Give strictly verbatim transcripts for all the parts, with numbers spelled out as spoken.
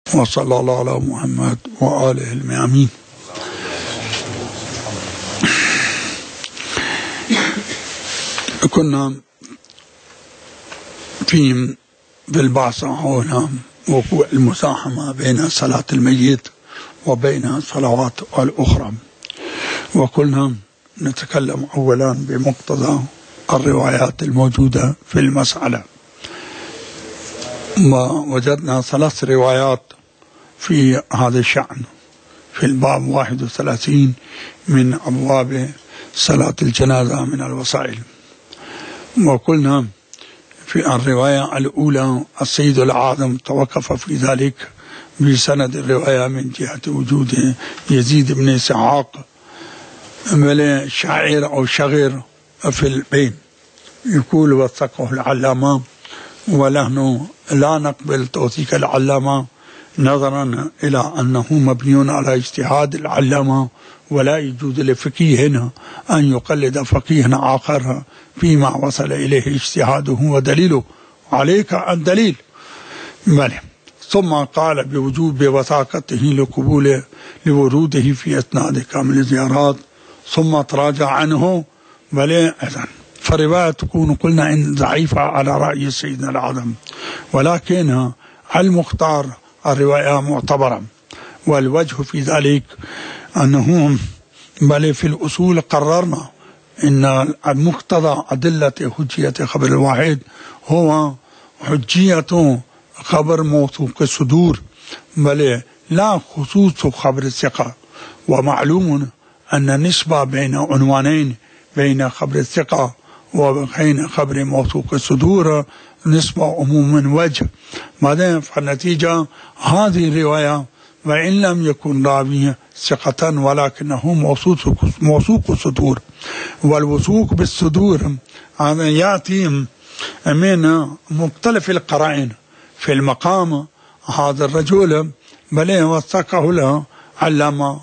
وصلى الله على محمد وآله الميامين. كنا في بالبعث هنا وقوع المزاحمة بين صلاة الميت وبين الصلوات الأخرى، وكنا نتكلم أولا بمقتضى الروايات الموجودة في المسألة. ووجدنا ثلاث روايات في هذا الشأن في الباب واحد وثلاثين من أبواب صلاة الجنازة من الوسائل. وقلنا في الرواية الأولى السيد الأعظم توقف في ذلك بسند الرواية من جهة وجود يزيد بن إسحاق شاعر أو شغير في البين، يقول وثقه العلامة، ونحن لا نقبل توثيق العلامة نظرا إلى أنه مبني على اجتهاد العلامة، ولا يجوز لفقيه أن يقلد فقيه آخر فيما وصل إليه اجتهاده ودليله، عليك الدليل. بله. ثم قال بوجوب وثاقته لقبول لوروده في أثناء كامل الزيارات، ثم تراجع عنه. بل فرواية تكون قلنا إن ضعيفة على رأي سيدنا الأعظم، ولكن المختار الرواية معتبرة. والوجه في ذلك أنه بل في الأصول قررنا إن المقتضى أدلة حجية خبر الواحد هو حجية خبر موثوق الصدور، بل لا خصوص خبر الثقة. ومعلوم أن النسبة بين عنوانين بين خبر الثقة وبين خبر موثوق الصدور نسبة عموم من وجه. بعدين فالنتيجة هذه الرواية وإن لم يكن راوي ثقة ولكنه موثوق الصدور، والوثوق بالصدور هذا يأتي من مختلف القرائن في المقام. هذا الرجل بل وثقه له علامة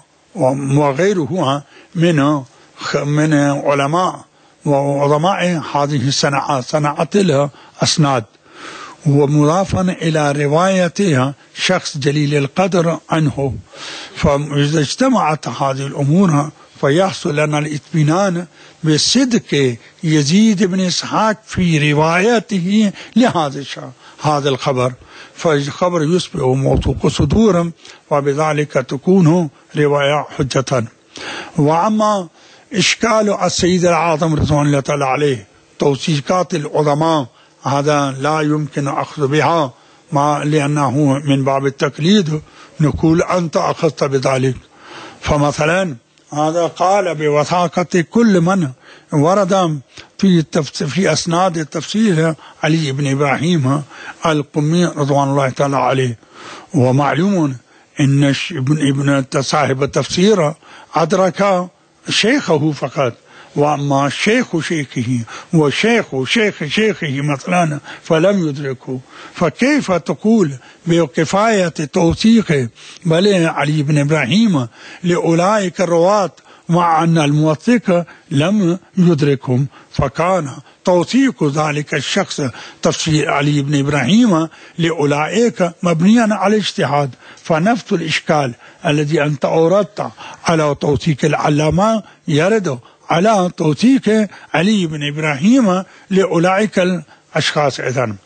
وغيره من من علماء وعظماء هذه الصناعة صناعة الأسناد، ومضافا إلى روايتها شخص جليل القدر عنه. فإذا اجتمعت هذه الأمور فيحصل لنا الاطمئنان بصدق يزيد بن إسحاق في روايته لهذا هذا الخبر، فالخبر يصبح موثوق صدورا، وبذلك تكون رواية حجة. وأما إشكال السيد الأعظم رضوان الله تعالى عليه توثيقات العظماء هذا لا يمكن أخذ بها، ما لأنه من باب التقليد نقول أنت أخذت بذلك. فمثلا هذا قال بوثاقة كل من ورد في في أسناد التفسير علي بن إبراهيم القمي رضوان الله تعالى عليه. ومعلوم إن ابن ابن صاحب التفسير أدرك شيخه فقط، وأما شيخ شيخه وشيخ شيخ شيخه مثلا فلم يدركه، فكيف تقول بكفاية توثيق بل علي بن إبراهيم لأولئك الرواة مع أن الموثق لم يدركهم؟ فكان توثيق ذلك الشخص تفسير علي بن إبراهيم لأولئك مبنيا على اجتهاد. فنفس الإشكال الذي أنت أوردت على توثيق العلامة يرد على توثيق علي بن إبراهيم لأولئك الأشخاص إذن.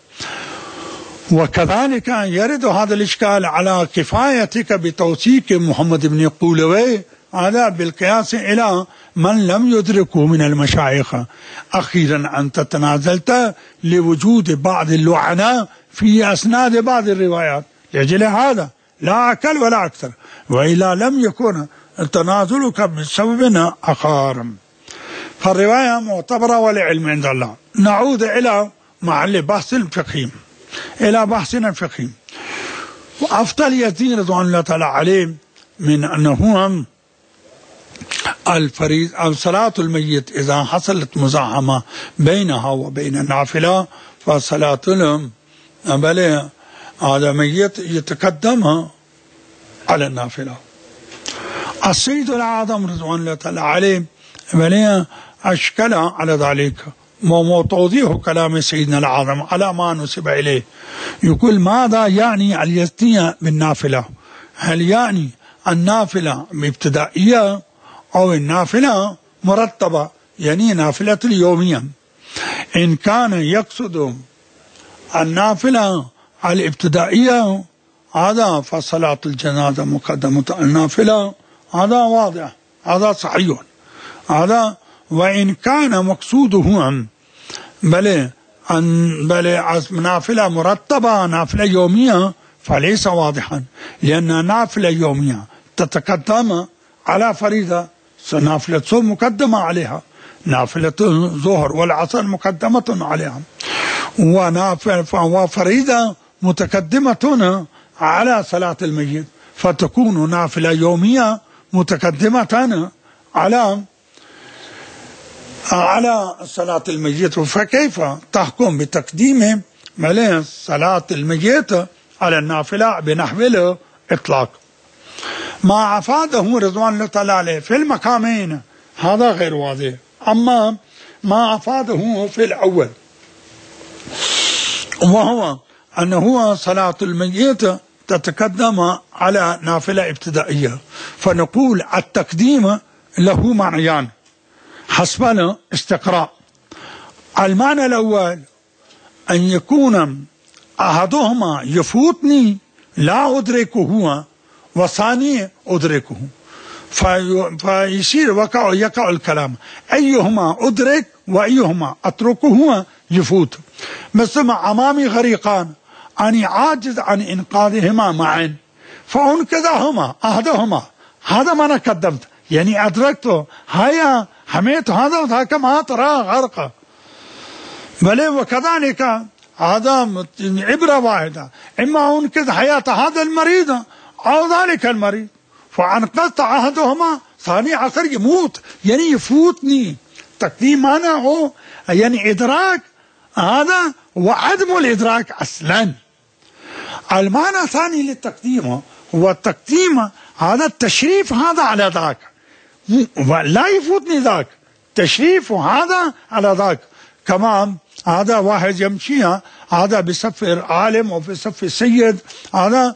وكذلك يرد هذا الإشكال على كفايتك بتوثيق محمد بن قولوي هذا بالقياس إلى من لم يدركه من المشايخ. أخيرا أنت تنازلت لوجود بعض اللعنة في أسناد بعض الروايات، لأجل هذا لا أقل ولا أكثر، وإلا لم يكن تنازلك بسبب آخر. فالرواية معتبرة والعلم عند الله. نعود إلى محل بحث الفقهي، إلى بحثنا الفقهي. وأفضل يزيد رضوان الله تعالى عليه من أنه الفريض أو صلاة الميت إذا حصلت مزاحمة بينها وبين النافلة فصلاة لهم بل هذا ميت يتقدم على النافلة. السيد الأعظم رضوان الله تعالى عليه بل أشكل على ذلك وتوضيح كلام سيدنا العظم على ما نسب إليه. يقول ماذا يعني اليزنية بالنافلة؟ هل يعني النافلة ابتدائية أو النافلة مرتبة، يعني نافلة اليومية؟ إن كان يقصد النافلة الابتدائية هذا فصلاة الجنازة مقدمة النافلة، هذا واضح، هذا صحيح هذا. وإن كان مقصوده بل أن بل نافلة مرتبة نافلة يومية فليس واضحا، لأن نافلة يومية تتقدم على فريضة، نافلة صوم مقدمة عليها، نافلة الظهر والعصر مقدمة عليها، وفريضة متقدمة على صلاة الميت، فتكون نافلة يومية متقدمة على على صلاة الميت. فكيف تحكم بتقديم صلاة الميت على النافلة بنحو الإطلاق؟ ما أفاده رضوان الله تعالى عليه في المقامين هذا غير واضح. أما ما أفاده في الأول وهو أنه صلاة الميت تتقدم على نافلة ابتدائية، فنقول التقديم له معنيان حسب الاستقراء. المعنى الأول أن يكون أحدهما يفوتني لا أدركه والثاني أدركه، في فيصير وقع يقع الكلام أيهما أدرك وأيهما أتركه يفوت. مثل أمامي غريقان أني عاجز عن إنقاذهما معا فأنقذهما أحدهما، هذا ما أنا قدمت، يعني أدركته، هيا حميت هذا وذاك ما ترى غرقه. بل وكذلك هذا عبرة واحدة، إما أنقذ حياة هذا المريض أو ذلك المريض، فأنقذت أحدهما ثاني عصر يموت، يعني يفوتني. تقديم معناه يعني إدراك، هذا وعدم الإدراك أصلا. المعنى الثاني للتقديم هو التقديم هذا التشريف هذا على ذاك، لا يفوتني ذاك، تشريف هذا على ذاك. كمان هذا واحد يمشي هذا بصف عالم وفي صف سيد، هذا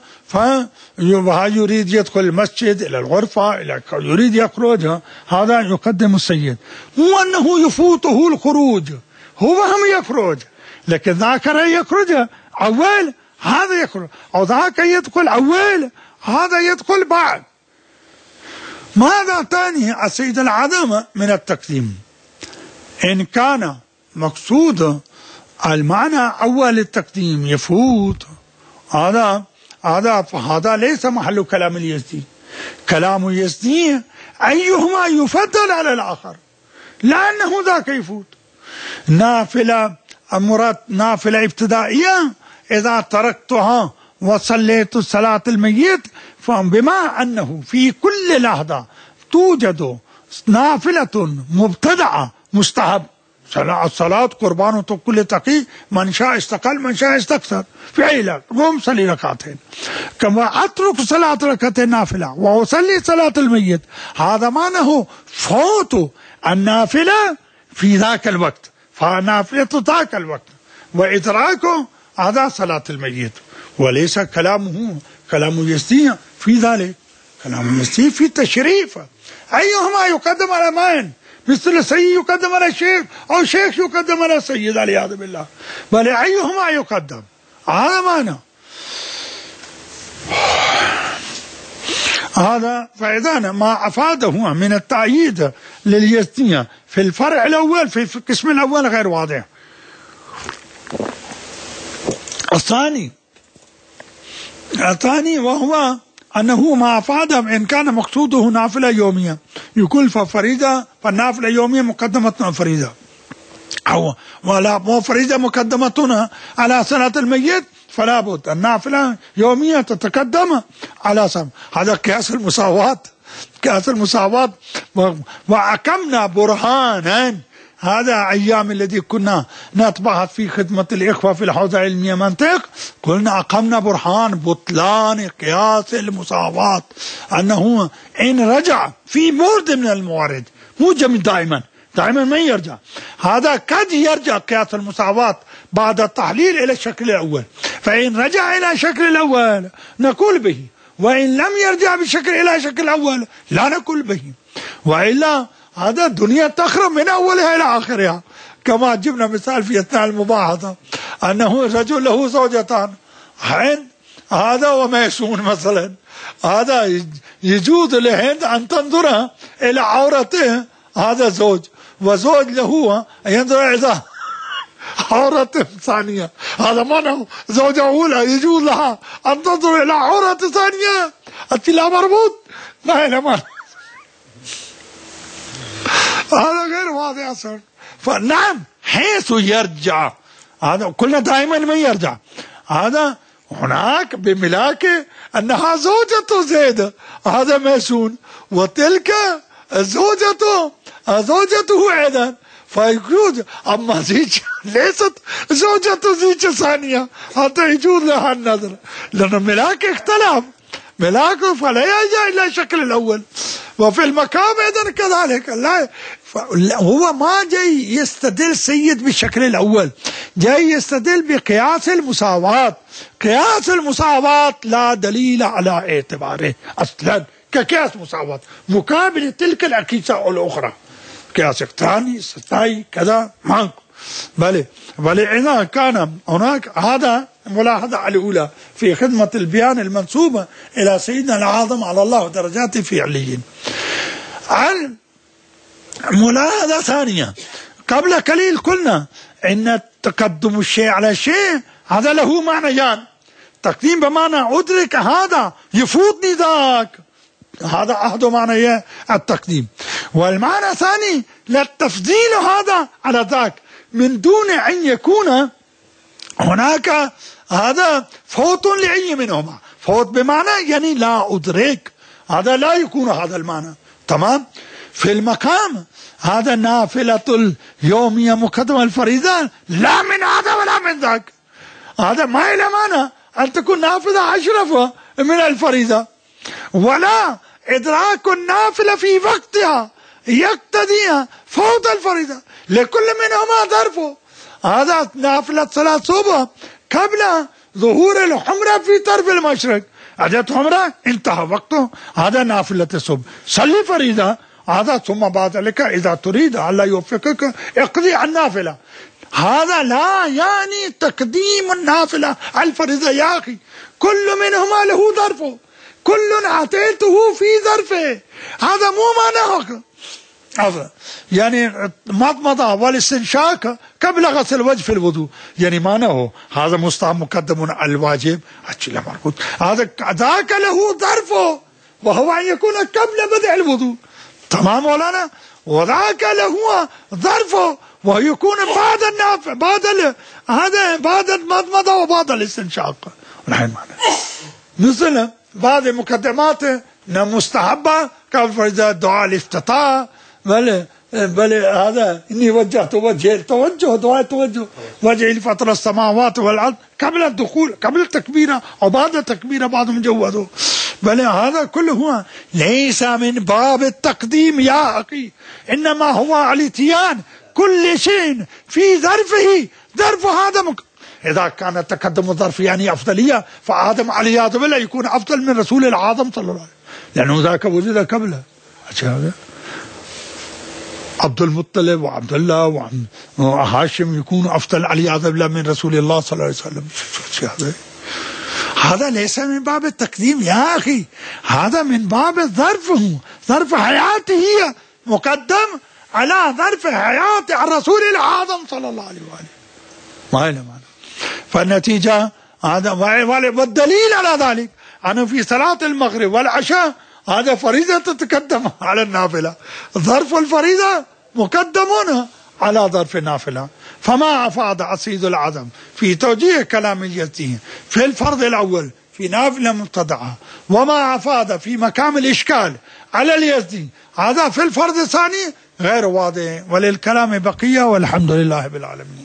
فيريد يدخل المسجد إلى الغرفة إلى يريد يخرج، هذا يقدم السيد، مو أنه يفوته الخروج، هو هم يخرج، لكن ذاك يخرج أول هذا يخرج، أو ذاك يدخل أول هذا يدخل بعد. ماذا تعني السيد العظم من التقديم؟ إن كان مقصود المعنى أول التقديم يفوت، هذا هذا فهذا ليس محل كلام اليزدي. كلام اليزدي أيهما يفضل على الآخر، لأنه ذاك يفوت. نافلة مراد نافلة ابتدائية إذا تركتها وصليت صلاة الميت، فبما أنه في كل لحظة توجد نافلة مبتدعة مستحب، الصلاة قربان كل تقي، من شاء استقل من شاء استكثر، في عيلة قوم صلي ركعتين، كما أترك صلاة ركعتين نافلة وأصلي صلاة الميت، هذا معناه فوت النافلة في ذاك الوقت، فنافلة ذاك الوقت وإدراكه هذا صلاة الميت، وليس كلامه كلام يزدي في ذلك. كلام يزدي في التشريف، أيهما يقدم على من؟ مثل سيد يقدم على الشيخ أو شيخ يقدم على سيد والعياذ بالله، بل أيهما يقدم، هذا معنى هذا. فإذا ما أفاده من التأييد لليزدية في الفرع الأول في القسم الأول غير واضح. الثاني الثاني وهو أنه ما أفاد إن كان مقصوده نافلة يومية، يقول ففريدة فالنافلة يومية مقدمة فريدة، أو ولا فريدة مقدمة على صلاة الميت، فلا بد النافلة يومية تتقدم على صلاة. هذا قياس المساواة، قياس المساواة. وأقمنا برهانا، هذا أيام الذي كنا نتبعث في خدمة الإخوة في الحوزة العلمية منطق، قلنا أقمنا برهان بطلان قياس المساواة، أنه إن رجع في مورد من الموارد، مو جميع دائما، دائما ما يرجع. هذا قد يرجع قياس المساواة بعد التحليل إلى الشكل الأول، فإن رجع إلى الشكل الأول نقول به، وإن لم يرجع بالشكل إلى الشكل الأول لا نقول به، وإلا هذا الدنيا تخرب من أولها إلى آخرها. كما جبنا مثال في أثناء المباحثة أنه رجل له زوجتان، هند هذا وميسون مثلا، هذا يجوز لهند أن تنظر إلى عورته هذا زوج، وزوج له ينظر إلى عورة ثانية، هذا منه. زوجة أولى يجوز لها أن تنظر إلى عورة ثانية، أنت لا مربوط ما إلى من. هذا غير واضح أصلا. فنعم حيث يرجع هذا قلنا دائما ما يرجع، هذا هناك بملاكه أنها زوجة زيد هذا ميسون، وتلك زوجته زوجته أيضا، فيجوز. أما زيج ليست زوجة زيج ثانية حتى يجوز لها النظر، لأن ملاك اختلف ملاكه فلا يرجع إلى الشكل الأول. وفي المقام أيضا كذلك، لا هو ما جاي يستدل سيد بالشكل الأول، جاي يستدل بقياس المساواة. قياس المساواة لا دليل على اعتباره أصلا كقياس مساواة مقابل تلك الأقيسة الأخرى، قياس اقتراني استثنائي كذا معكم. بل بل إذا كان هناك هذا ملاحظة الأولى في خدمة البيان المنسوبة إلى سيدنا الأعظم على الله درجاته في عليين. عن ملاحظة ثانية قبل قليل قلنا إن تقدم الشيء على الشيء هذا له معنيان، تقديم بمعنى أدرك هذا يفوتني ذاك، هذا أحد معنى التقديم، والمعنى الثاني للتفضيل هذا على ذاك من دون أن يكون هناك هذا فوت لأي منهما. فوت بمعنى يعني لا أدرك، هذا لا يكون هذا المعنى. تمام. في المقام هذا نافلة اليومية مقدمة الفريضة لا من هذا ولا من ذاك، هذا ما إلى معنى أن تكون نافلة أشرف من الفريضة، ولا إدراك النافلة في وقتها يقتضي فوت الفريضة، لكل منهما ظرفه. هذا نافلة صلاة الصبح قبل ظهور الحمرة في طرف المشرق، أجت حمرة انتهى وقته، هذا نافلة الصبح. صلي فريضة هذا، ثم بعد ذلك إذا تريد الله يوفقك اقضي عن النافلة. هذا لا يعني تقديم النافلة على الفريضة يا أخي، كل منهما له ظرفه، كل أعطيته في ظرفه، هذا مو معناه هذا يعني مضمضة والاستنشاق قبل غسل الوجه في الوضوء، يعني معناه هذا مستحب مقدم على الواجب، هذا ذاك له ظرفه وهو أن يكون قبل بدء الوضوء. تمام مولانا. وذاك له ظرفه ويكون بعد النافع بعد ال... هذا بعد المضمضة وبعد الاستنشاق. مثلا بعض المقدمات مستحبة كالفريضة دعاء الافتتاح، بل بل هذا إني وجهت وجهي التوجه دعاء التوجه وجهي لفطر السماوات والأرض قبل الدخول قبل التكبيرة أو بعد التكبيرة بعد مجوده، بل هذا كله ليس من باب التقديم يا أخي، إنما هو الاتيان كل شيء في ظرفه. ظرف هذا مك... إذا كان التقدم الظرف يعني أفضلية، فآدم عليه بالله يكون أفضل من رسول العظم صلى الله عليه وسلم، لأنه ذاك وجد قبله. عبد المطلب وعبد الله وهاشم يكون أفضل عليه بالله من رسول الله صلى الله عليه وسلم. هذا ليس من باب التقديم يا أخي، هذا من باب الظرف، ظرف حياته هي مقدم على ظرف حياة الرسول العظم صلى الله عليه وآله. ما إلى معنى. فالنتيجة هذا، والدليل على ذلك أنه في صلاة المغرب والعشاء هذا فريضة تتقدم على النافلة، ظرف الفريضة مقدمون على ظرف النافلة. فما أفاد أسيد العظم في توجيه كلام اليزدي في الفرض الأول في نافلة مبتدعة، وما أفاد في مقام الإشكال على اليزدي هذا في الفرض الثاني غير واضح، وللكلام بقية، والحمد لله بالعالمين.